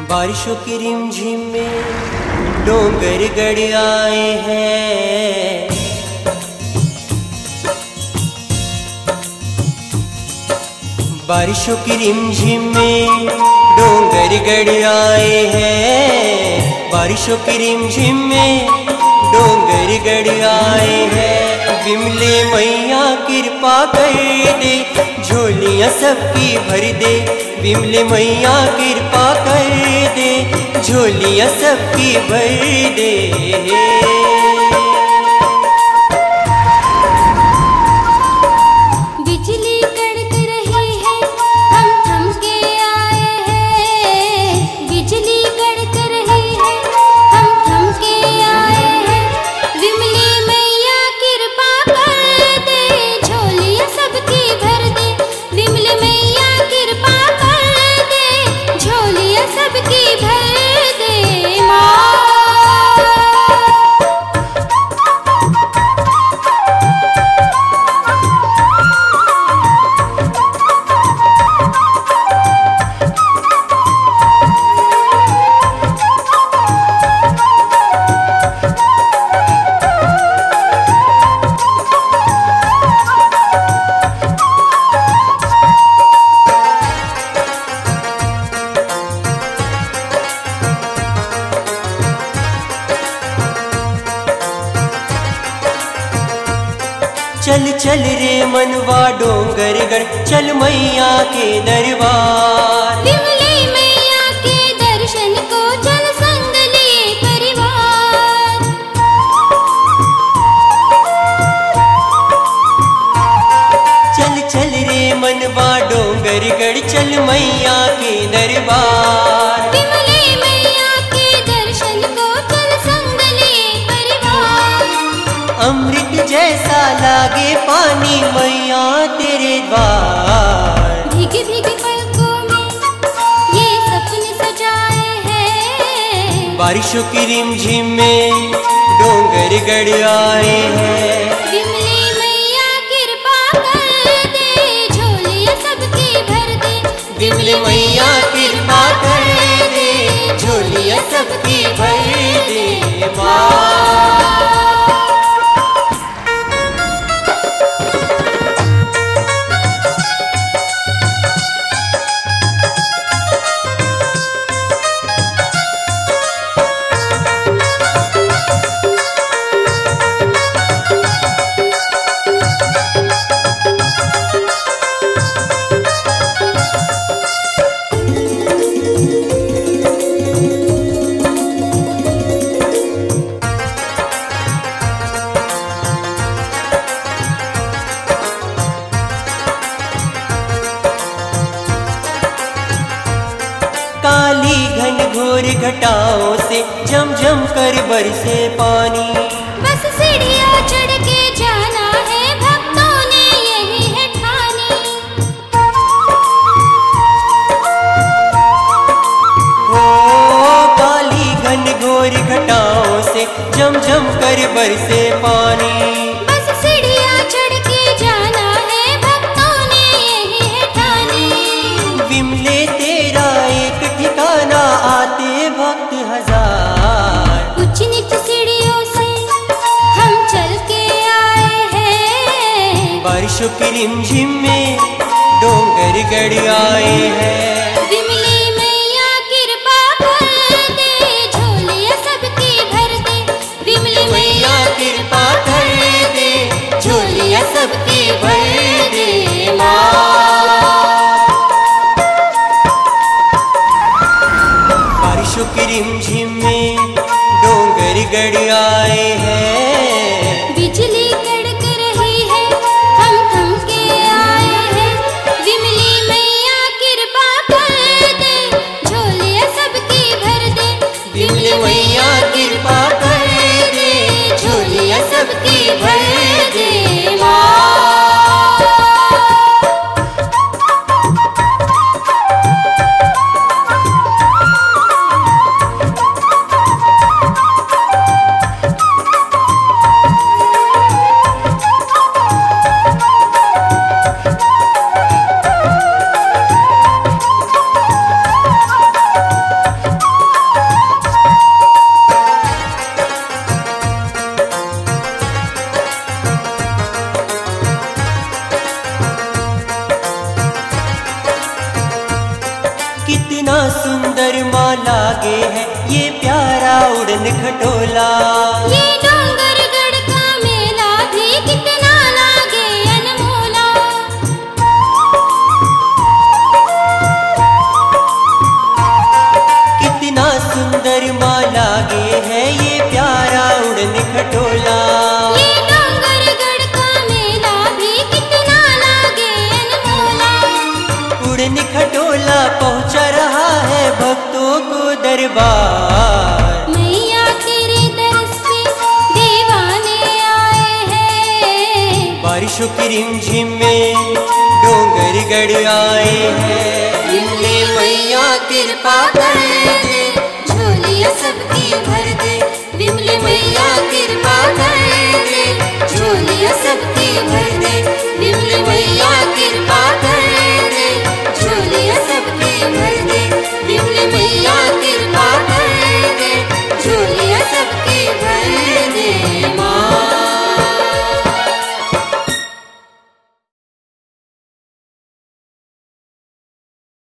बारिशों की रिमझिम में डोंगर गड़ आए हैं। बारिशों की रिमझिम में डोंगर गड़ आए हैं। बारिशों की रिमझिम में डोंगर गड़ आए हैं। विमले मैया कृपा कर दे, झोलियां सबकी भर दे। विमले मैया कृपा कर दे, झोलियां सबकी भर दे। बिजली कड़क रही है, हम थम के आए हैं। बिजली कड़क रही है, हम थम के आए हैं। विमली मैया कृपा कर दे, झोलियां सबकी भर दे। विमली मैया कृपा कर दे, झोलियां सबकी भर दे। माँ चल चल रे मनवा डोंगर गढ़, चल मैया के दरबार। विमली मैया के दर्शन को चल संग लिए परिवार। चल चल रे मनवा डोंगर गढ़, चल मैया के दरबार। विमली मैया के दर्शन को चल संग लिए परिवार। अमृत जैसा लागे पानी मैया तेरे द्वार। भीग भीग पलकों में ये सपने सजाए हैं। बारिशों की रिमझिम में डोंगर गड़ आए हैं। विमली मैया कृपा कर दे, झोलियां सबकी भर दे। विमले मैया कृपा कर दे, झोलियां सबकी भर दे। माँ काली घन घोर घटाओं से झम झम कर बरसे पानी। बस सीढ़ियां चढ़ के जाना है, भक्तों ने यही है ठानी। हो काली घन घोर घटाओं से झम झम कर बरसे पानी। बस सीढ़ियां चढ़ के जाना है, भक्तों ने यही है ठानी। विमले तेरा एक ठिकाना, आते भक्त हजार। ऊंच नीच सीढ़ियों से हम चल के आए हैं। बारिशों की रिमझिम में डोंगर गड़ आए हैं। विमली मैया कृपा कर दे, झोलियां सबकी भर दे। विमली मैया कृपा कर दे, झोलियां सबकी भर दे। बारिशों की रिमझिम में डोंगर गड़ आए हैं। बिजली कड़क रही है, हम थम के आए हैं। विमली मैया कृपा कर कितना सुंदर माँ लागे है ये प्यारा उड़न खटोला। ये डोंगरगढ़ का मेला भी कितना लागे अनमोला। कितना सुंदर माँ लागे है ये प्यारा उड़न खटोला। ये डोंगरगढ़ का मेला भी कितना लागे अनमोला। उड़न खटोला पहुंचा रहा है भक्तों को दरबार। मैया तेरे दरस पे दीवाने आए हैं। बारिशों की रिमझिम में डोंगरगढ़ आए हैं। विमले मैया कृपा करे।